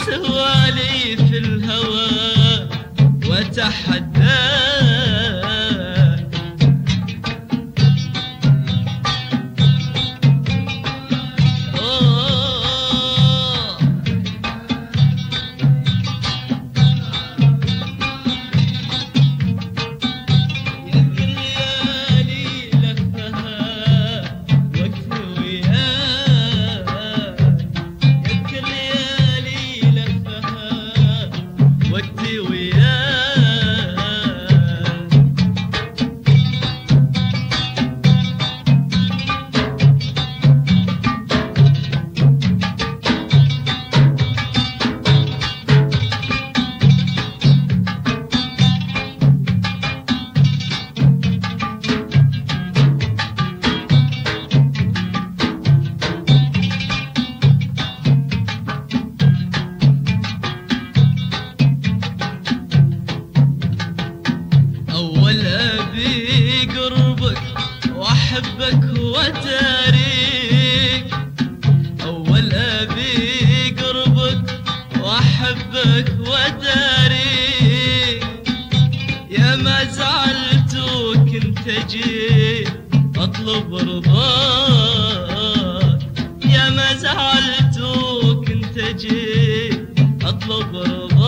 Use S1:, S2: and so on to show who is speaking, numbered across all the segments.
S1: سواليف الهوى وتحداك. أحبك وأداريك، أول أبي قربك وأحبك وأداريك. يا ما زعلت وكنت أجي أطلب رضاك، يا ما زعلت وكنت أجي أطلب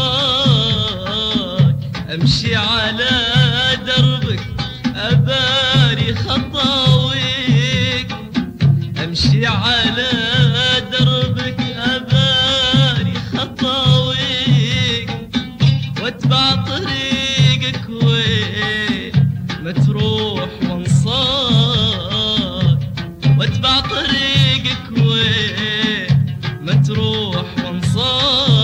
S1: رضاك. أمشي على دربك أباري خطاويك، أمشي على دربك أباري خطاويك. واتبع طريقك وين ما تروح وانصاك، واتبع طريقك وين ما تروح وانصاك.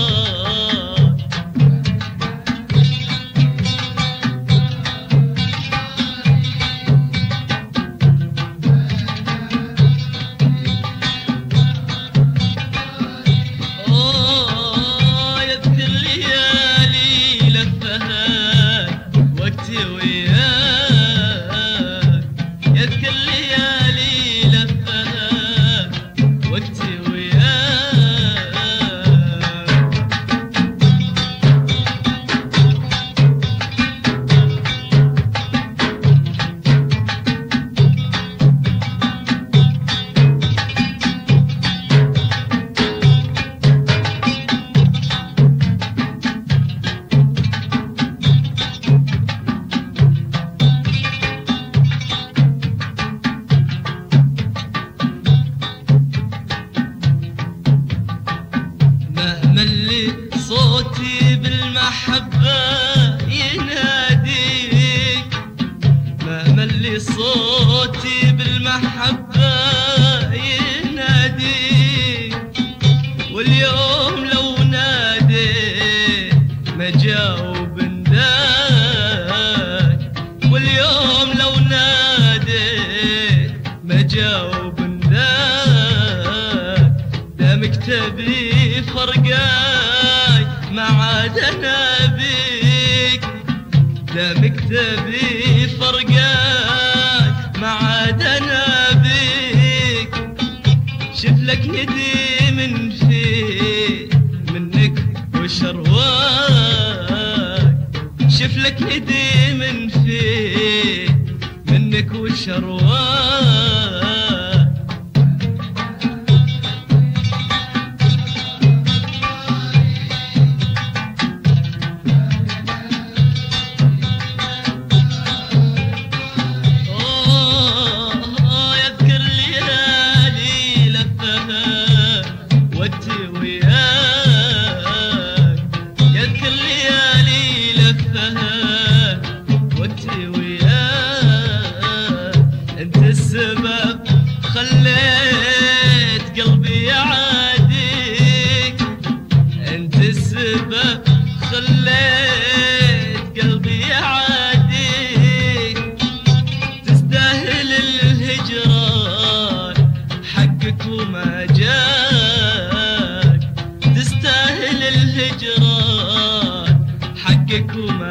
S1: صوتي بالمحبة يناديك، مهما اللي صوتي بالمحبة يناديك. واليوم لو ناديت ما جاوب نداك، واليوم لو ناديت ما جاوب نداك. ده مكتبي فرقاي ما عاد انا بيك، ده مكتبي فرقاي ما عاد انا بيك. شفلك ندي من في منك وشرواك، شفلك ندي من في منك وشرواك. السبب خليت قلبي يعاديك، انت السبب خليت قلبي يعاديك. تستاهل الهجران حقك وما جاك، تستاهل الهجران حقك وما